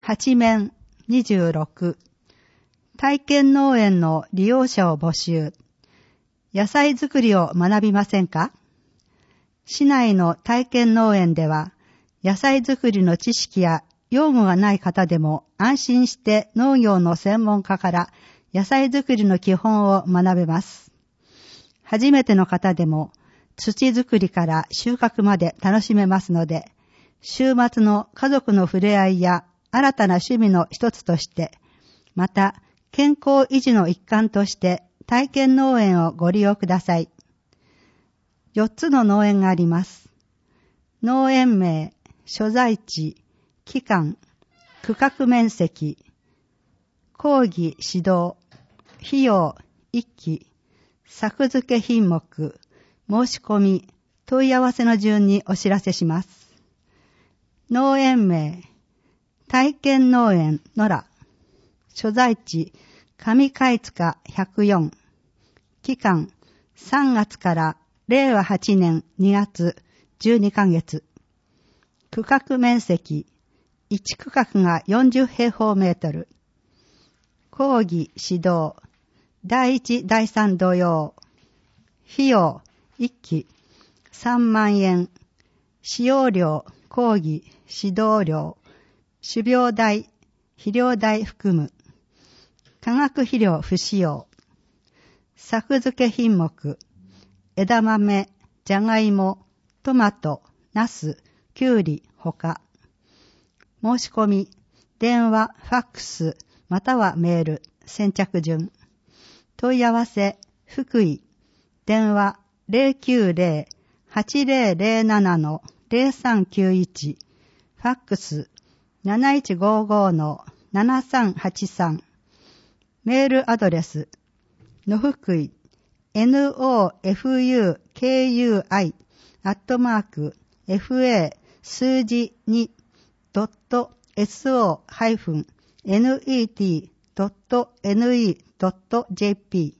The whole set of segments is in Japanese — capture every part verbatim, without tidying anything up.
八面にじゅうろく、体験農園の利用者を募集。野菜作りを学びませんか？市内の体験農園では、野菜作りの知識や用具がない方でも安心して農業の専門家から野菜作りの基本を学べます。初めての方でも土作りから収穫まで楽しめますので、週末の家族の触れ合いや新たな趣味の一つとして、また健康維持の一環として体験農園をご利用ください。よっつの農園があります。農園名、所在地、期間、区画面積、講義指導、費用、一期、作付け品目、申し込み、問い合わせの順にお知らせします。農園名、体験農園野良、所在地、上貝塚ひゃくよん、期間、さんがつかられいわはちねんにがつじゅうにかげつ、区画面積、いち区画がよんじゅうへいほうメートル、講義指導、だいいちだいさん土曜、費用、いっき、さんまんえん、使用料、講義、指導料、種苗代、肥料代含む、化学肥料不使用、作付け品目、枝豆、じゃがいも、トマト、ナス、きゅうり、ほか。申し込み、電話、ファックス、またはメール、先着順。問い合わせ、福井、電話 ゼロきゅうゼロ はちゼロゼロなな のゼロさんきゅういち、ファックス なないちごご のななさんはちさん、メールアドレス、のふくい、nofukui アットマーク fa 数字 に ドット so ハイフン net ドット ne ドット jp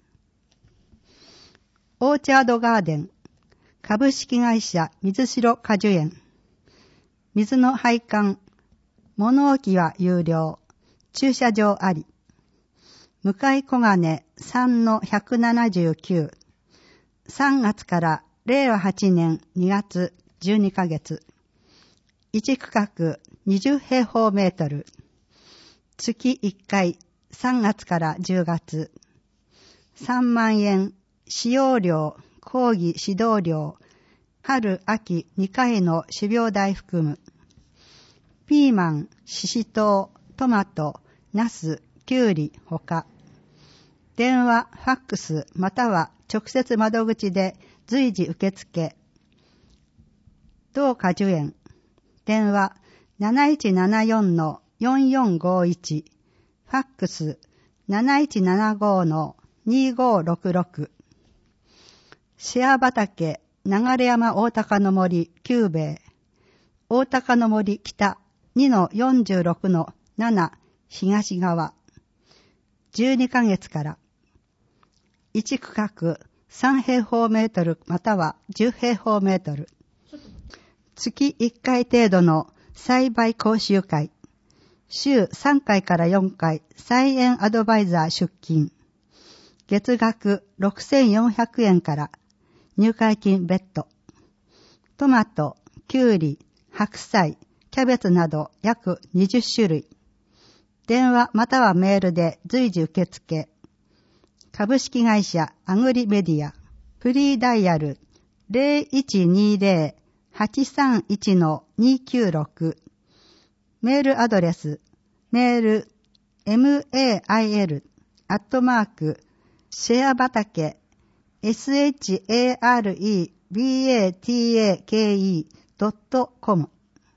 オーチャードガーデン株式会社水城果樹園、水の配管、物置は有料、駐車場あり、向井小金さんのひゃくななじゅうきゅう、さんがつかられいわはちねんにがつじゅうにかげつ、いち区画にじゅうへいほうメートル、月いっかいさんがつからじゅうがつ、さんまんえん、使用料、講義指導料、春秋にかいの種苗代含む、ピーマン、ししとう、トマト、ナス、きゅうり、ほか。電話、ファックス、または直接窓口で随時受付。同果樹園、電話なないちななよんのよんよんごいち、ファックスなないちななごのにごろくろく。シェア畑、流山大高の森きゅうべい、大高の森北にのよんじゅうろくのなな東側、じゅうにかげつから、いち区画さんへいほうメートルまたはじゅうへいほうメートル、月いっかい程度の栽培講習会、週さんかいからよんかい菜園アドバイザー出勤、月額ろくせんよんひゃくえんから入会金別途、トマト、きゅうり、白菜、キャベツなど約にじゅっしゅるい、電話またはメールで随時受付、株式会社アグリメディア、フリーダイヤル ゼロいちにゼロ はちさんいちのにきゅうろく、メールアドレス、メール、mail、アットマーク、シェア畑、sharebatake.com、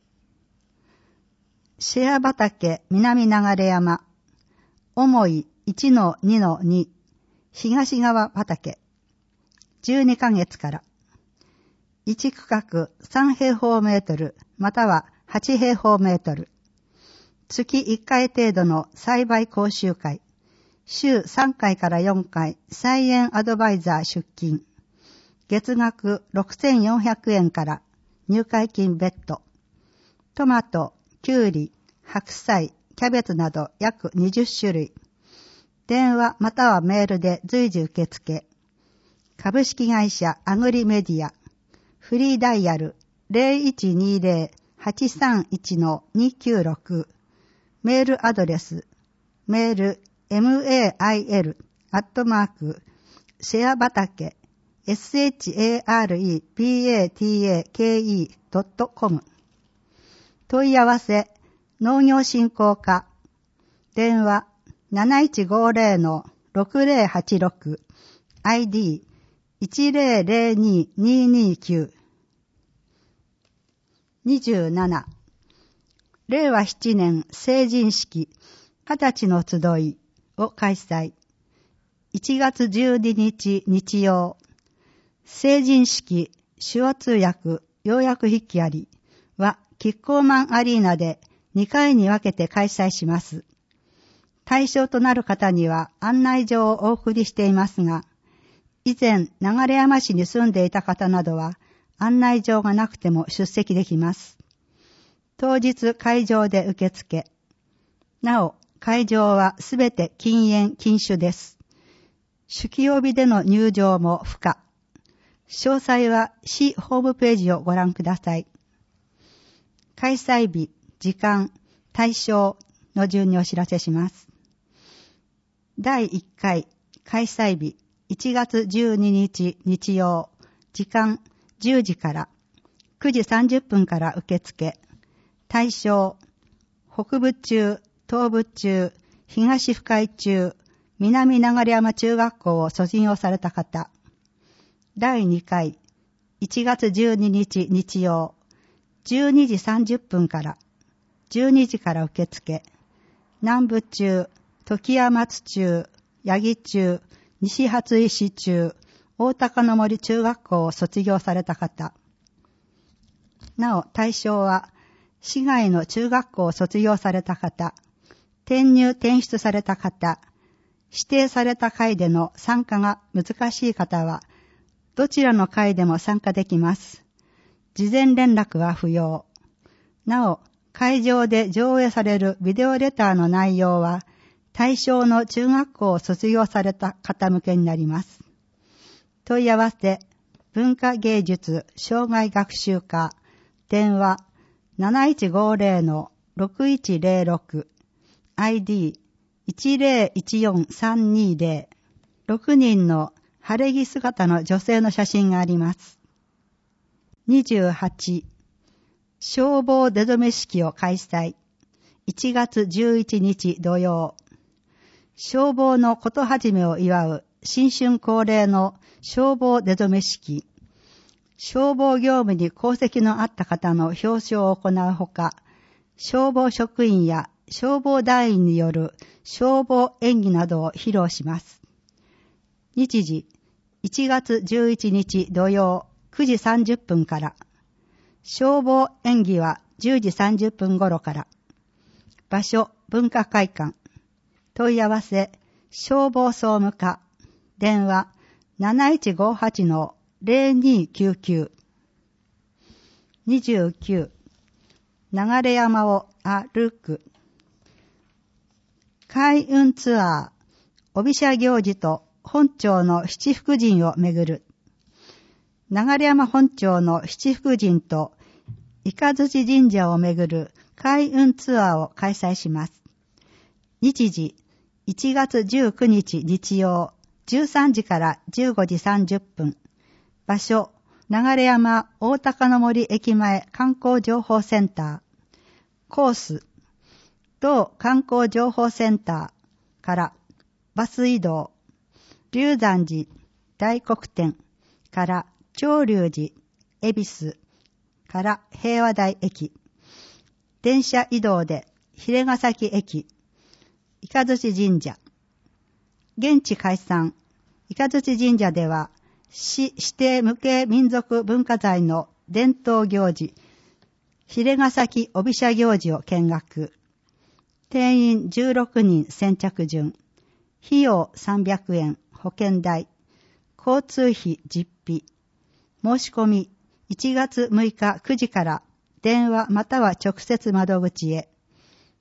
シェア畑南流山、重い いちのにのに、東側畑、じゅうにかげつから、いち区画さんへいほうメートルまたははちへいほうメートル、月いっかい程度の栽培講習会、週さんかいからよんかい菜園アドバイザー出勤、月額ろくせんよんひゃくえんから入会金別途、トマト、きゅうり、白菜、 キャベツなど約にじゅっしゅるい。電話またはメールで随時受付。株式会社アグリメディア。フリーダイヤル ゼロいちにゼロ はちさんいち にきゅうろく。メールアドレス。メール mail アットマークシェア畑 sharebatake.com 問い合わせ農業振興課電話 なないちごゼロ ろくゼロはちろく アイディーいちゼロゼロに ににきゅう にじゅうななれいわななねん成人式はたちの集いを開催。いちがつじゅうににち日曜、成人式手話通訳要約筆記ありはキッコーマンアリーナでにかいに分けて開催します。対象となる方には案内状をお送りしていますが、以前流山市に住んでいた方などは案内状がなくても出席できます。当日会場で受付。なお、会場はすべて禁煙禁酒です。酒曜日での入場も不可。詳細は市ホームページをご覧ください。開催日、時間、対象の順にお知らせします。だいいっかい開催日、いちがつじゅうににち日曜、時間じゅうじからくじさんじゅっぷんから受付。対象、北部中、東部中、東深井中、南流山中学校を卒業された方。だいにかい、いちがつじゅうににち日曜、じゅうにじさんじゅっぷんから、じゅうにじから受付。南部中、時谷松中、八木中、西初石中、大高の森中学校を卒業された方。なお、対象は、市外の中学校を卒業された方、転入転出された方、指定された会での参加が難しい方は、どちらの会でも参加できます。事前連絡は不要。なお、会場で上映されるビデオレターの内容は、対象の中学校を卒業された方向けになります。問い合わせ、文化芸術障害学習課、電話、なないちごゼロ ろくいちゼロろく アイディーいちゼロいちよんさんにゼロ ろくにんの晴れ着姿の女性の写真があります。にじゅうはち消防出初め式を開催。いちがつじゅういちにち土曜。消防のこと始めを祝う新春恒例の消防出初め式。消防業務に功績のあった方の表彰を行うほか、消防職員や消防団員による消防演技などを披露します。日時、いちがつじゅういちにち土曜くじさんじゅっぷんから、消防演技はじゅうじさんじゅっぷん頃から、場所、文化会館、問い合わせ、消防総務課、電話、なないちごはちのゼロにきゅうきゅう。にじゅうきゅう流山を歩く。開運ツアー、帯社行事と本町の七福神をめぐる。流山本町の七福神とイカズチ神社をめぐる開運ツアーを開催します。日時、いちがつじゅうくにち日曜、じゅうさんじからじゅうごじさんじゅっぷん。場所、流山大高の森駅前観光情報センター。コース、同観光情報センターからバス移動。龍山寺大黒天から長龍寺恵比寿から平和台駅。電車移動で鰭ヶ崎駅。イカズチ神社。現地解散。イカズチ神社では市指定無形民族文化財の伝統行事、鰭ヶ崎帯社行事を見学。定員じゅうろくにん先着順。費用さんびゃくえん、保険代。交通費実費。申し込みいちがつむいかくじから電話または直接窓口へ。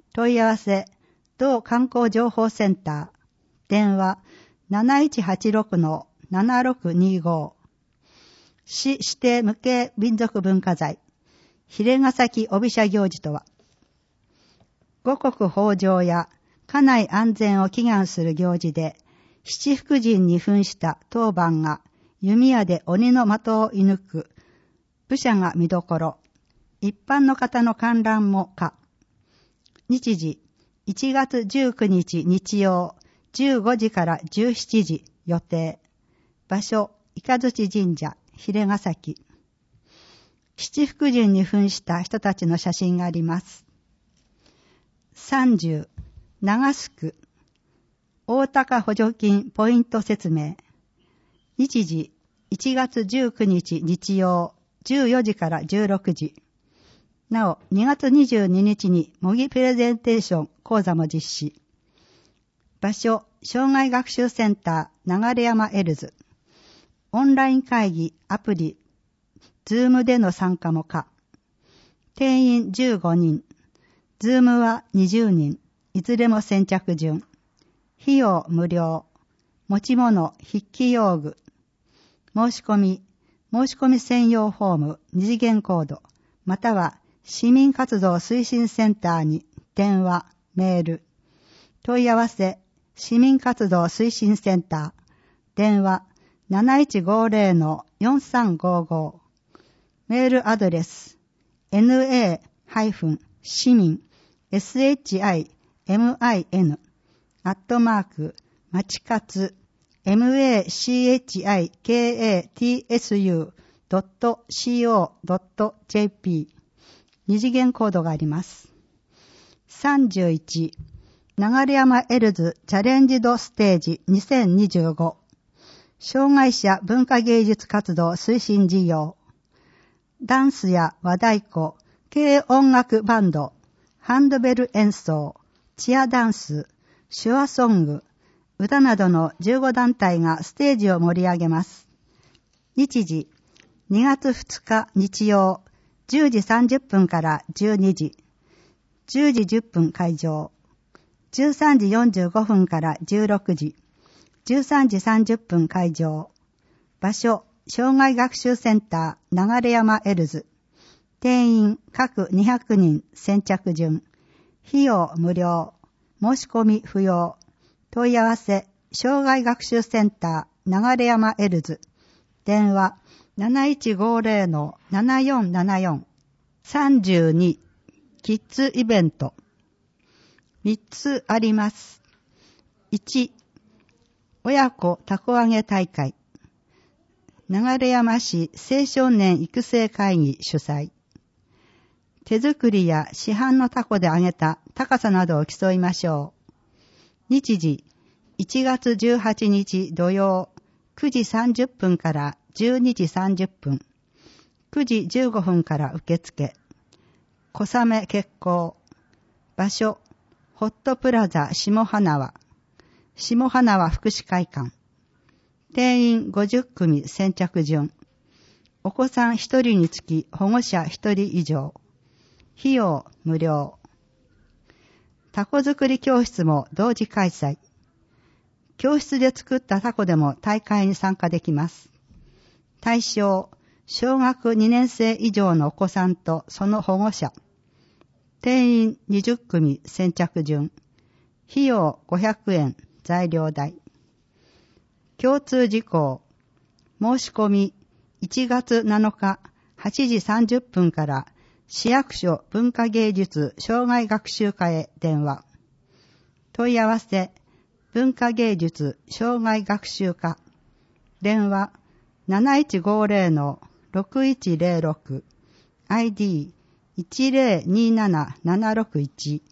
問い合わせ、同観光情報センター、電話 なないちはちろくのななろくにご、市指定無形民族文化財、鰭ヶ崎帯社行事とは、五穀豊穣や家内安全を祈願する行事で、七福神に扮した当番が弓矢で鬼の的を射抜く、武者が見どころ、一般の方の観覧も可。日時、いちがつじゅうくにち日曜、じゅうごじからじゅうしちじ予定。場所、伊香槌神社、鰭ヶ崎。七福神に扮した人たちの写真があります。さんじゅう、長須区、大高補助金ポイント説明。日時、いちがつじゅうくにち日曜、じゅうよじからじゅうろくじ。なお、にがつにじゅうににちに模擬プレゼンテーション講座も実施。場所、障害学習センター流山エルズ。オンライン会議、アプリ、ズームでの参加も可。定員じゅうごにん。ズームはにじゅうにん。いずれも先着順。費用無料。持ち物、筆記用具。申し込み、申し込み専用フォーム、二次元コード、または市民活動推進センターに電話、メール。問い合わせ、市民活動推進センター、電話 なないちごぜろのよんさんごご。メールアドレス、エヌエー 市民、シミン、アットマーク、まちかつ、マチカツ ドット シーオー ドット ジェーピー 二次元コードがあります。さんじゅういち、流山エルズチャレンジドステージにせんにじゅうご、障害者文化芸術活動推進事業、ダンスや和太鼓、軽音楽バンド、ハンドベル演奏、チアダンス、手話ソング、歌などのじゅうごだんたいがステージを盛り上げます。日時、にがつふつか日曜、じゅうじさんじゅっぷんからじゅうにじ、じゅうじじゅっぷん会場、じゅうさんじよんじゅうごふんからじゅうろくじ、じゅうさんじさんじゅっぷん会場、場所、障害学習センター流山エルズ、定員各にひゃくにん先着順、費用無料、申し込み不要、問い合わせ、障害学習センター流山エルズ、電話 なないちごぜろのななよんななよん。さんじゅうに、キッズイベント。みっつあります。いち、親子たこ揚げ大会。流山市青少年育成会議主催。手作りや市販のタコで揚げた高さなどを競いましょう。日時、いちがつじゅうはちにち土曜、くじさんじゅっぷんからじゅうにじさんじゅっぷん、くじじゅうごふんから受付。小雨決行。場所、ホットプラザ下花輪。下花輪福祉会館。定員ごじゅっくみ先着順。お子さんひとりにつき保護者ひとり以上。費用無料。タコ作り教室も同時開催。教室で作ったタコでも大会に参加できます。対象、小学にねんせい以上のお子さんとその保護者。定員にじゅっくみ先着順。費用ごひゃくえん材料代。共通事項。申し込みいちがつなのかはちじさんじゅっぷんから市役所文化芸術障害学習課へ電話。問い合わせ、文化芸術障害学習課。電話 なないちごぜろのろくいちぜろろく、アイディーいちぜろにななななろくいち。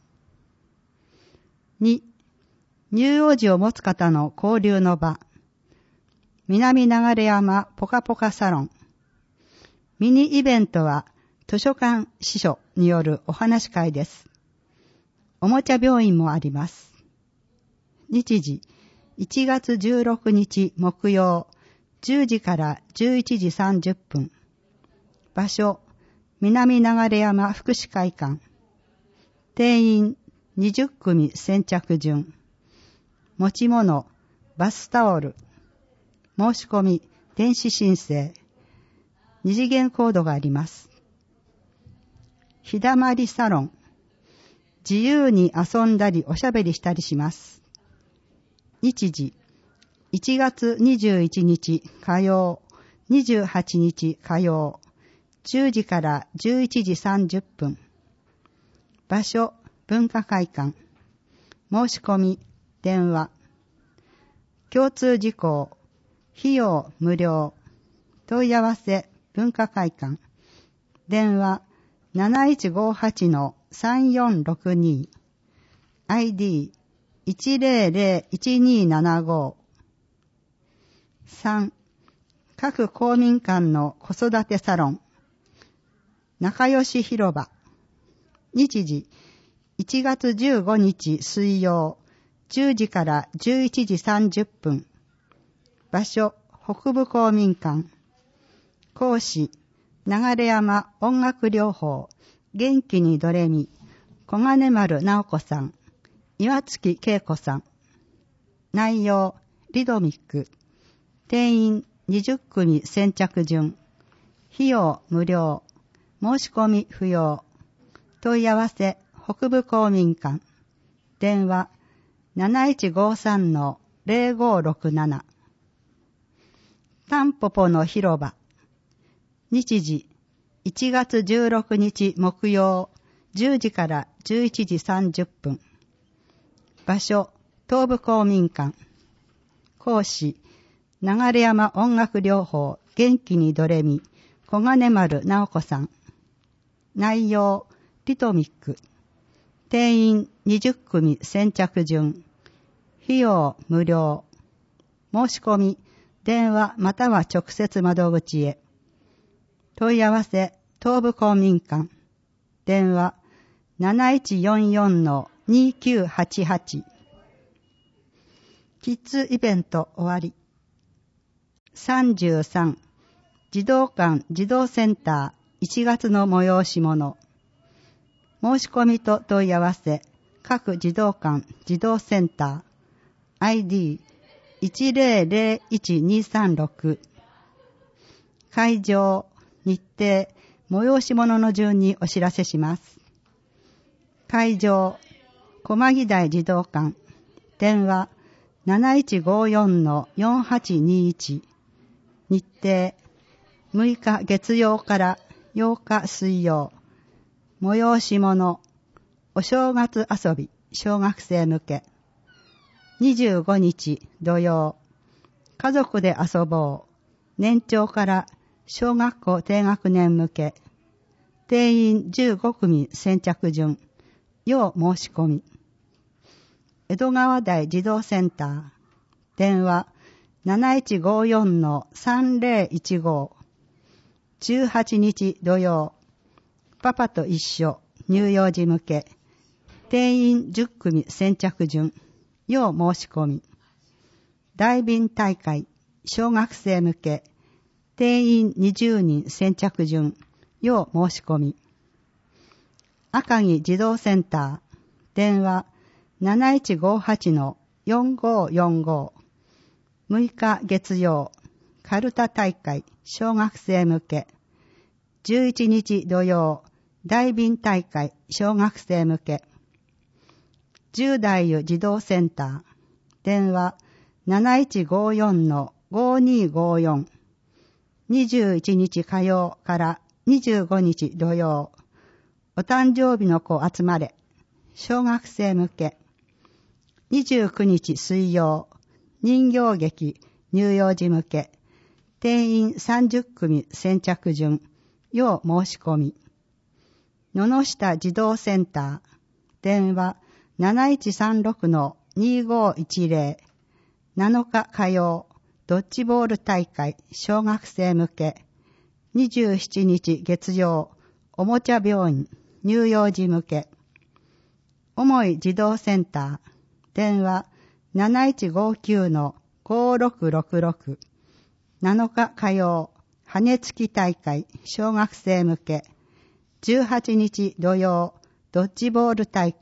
に、乳幼児を持つ方の交流の場。南流山ポカポカサロン。ミニイベントは図書館司書によるお話し会です。おもちゃ病院もあります。日時、いちがつじゅうろくにち木曜、じゅうじからじゅういちじさんじゅっぷん。場所、南流山福祉会館。定員にじゅっくみ先着順。持ち物、バスタオル。申し込み、電子申請。二次元コードがあります。日だまりサロン。自由に遊んだりおしゃべりしたりします。日時、いちがつにじゅういちにち火曜、にじゅうはちにち火曜、じゅうじからじゅういちじさんじゅっぷん。場所、文化会館。申し込み、電話。共通事項、費用無料。問い合わせ、文化会館。電話、なないちごはちのさんよんろくに。アイディー、いちぜろぜろいちにーななご。さん. 各公民館の子育てサロン。仲良し広場。日時、いちがつじゅうごにち水曜、じゅうじからじゅういちじさんじゅっぷん。場所、北部公民館。講師、流山音楽療法、元気にドレミ、小金丸直子さん、岩月恵子さん。内容、リドミック。定員にじゅっくみ先着順。費用無料。申し込み不要。問い合わせ、北部公民館。電話、なないちごさんのぜろごろくなな。タンポポの広場。日時、いちがつじゅうろくにち木曜、じゅうじからじゅういちじさんじゅっぷん。場所、東部公民館。講師、流山音楽療法、元気にドレミ、小金丸直子さん。内容、リトミック。定員にじゅっくみ先着順。費用無料。申し込み、電話または直接窓口へ。問い合わせ、東部公民館。電話、なないちよんよんのにきゅうはちはち。キッズイベント終わり。さんじゅうさん. 児童館児童センターいちがつの催し物。申し込みと問い合わせ、各児童館児童センター。アイディーいちぜろぜろいちにさんろく。会場、日程、催し物の順にお知らせします。会場、駒木台児童館。電話、なないちごよんのよんはちにいち。日程、むいか月曜からようか水曜。催し物、お正月遊び、小学生向け。にじゅうごにち土曜、家族で遊ぼう。年長から小学校低学年向け。定員じゅうごくみ先着順。要申し込み。江戸川台児童センター。電話、なないちごよんのさんぜろいちご。じゅうはちにち土曜、パパと一緒、乳幼児向け。定員じゅっくみ先着順。要申し込み。大便大会、小学生向け。定員にじゅうにん先着順。要申し込み。赤城児童センター。電話、なないちごはちのよんごよんご。むいか月曜、カルタ大会、小学生向け。じゅういちにち土曜、大便大会、小学生向け。十代湯児童センター。電話、なないちごよんのごにごよん。にじゅういちにち火曜からにじゅうごにち土曜。お誕生日の子集まれ。小学生向け。にじゅうくにち水曜。人形劇、乳幼児向け。定員さんじゅっくみ先着順。要申し込み。野々下児童センター。電話、なないちさんろくのにごいちぜろ。なのか火曜、ドッジボール大会、小学生向け。にじゅうしちにち月曜、おもちゃ病院、乳幼児向け。重い児童センター。電話、なないちごきゅうのごろくろくろく。なのか火曜、羽根つき大会、小学生向け。じゅうはちにち土曜、ドッジボール大会、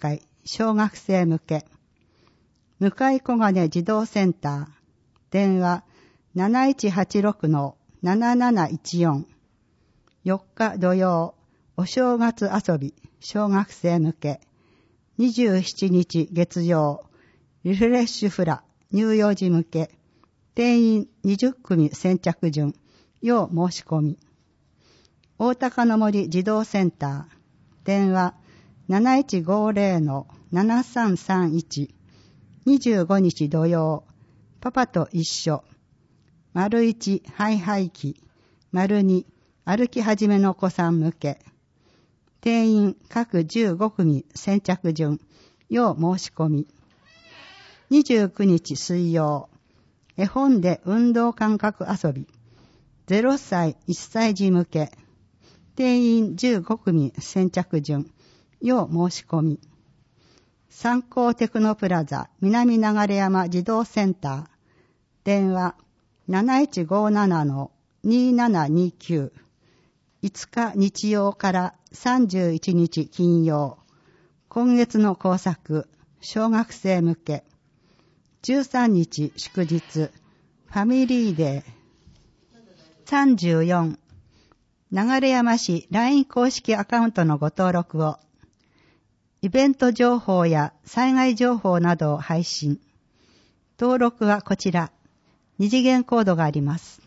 小学生向け。向井小金児童センター。電話 なないちはちろくのなななないちよん。よっか土曜、お正月遊び、小学生向け。にじゅうしちにち月曜、リフレッシュフラ、乳幼児向け。定員にじゅっくみ先着順、要申し込み。大高の森児童センター。電話 なないちごぜろのななさんさんいち。にじゅうごにち土曜、パパと一緒。丸一ハイハイ期。丸二歩き始めのお子さん向け。定員各じゅうごくみ先着順、要申し込み。にじゅうくにち水曜、絵本で運動感覚遊び。ぜろさいいっさい児向け。定員じゅうごくみ先着順、要申し込み。三高テクノプラザ南流山児童センター。電話 なないちごななのにななにきゅう。いつか日曜からさんじゅういちにち金曜。今月の工作、小学生向け。じゅうさんにち祝日、ファミリーデー。さんじゅうよん、流山市 ライン 公式アカウントのご登録を。イベント情報や災害情報などを配信。登録はこちら。二次元コードがあります。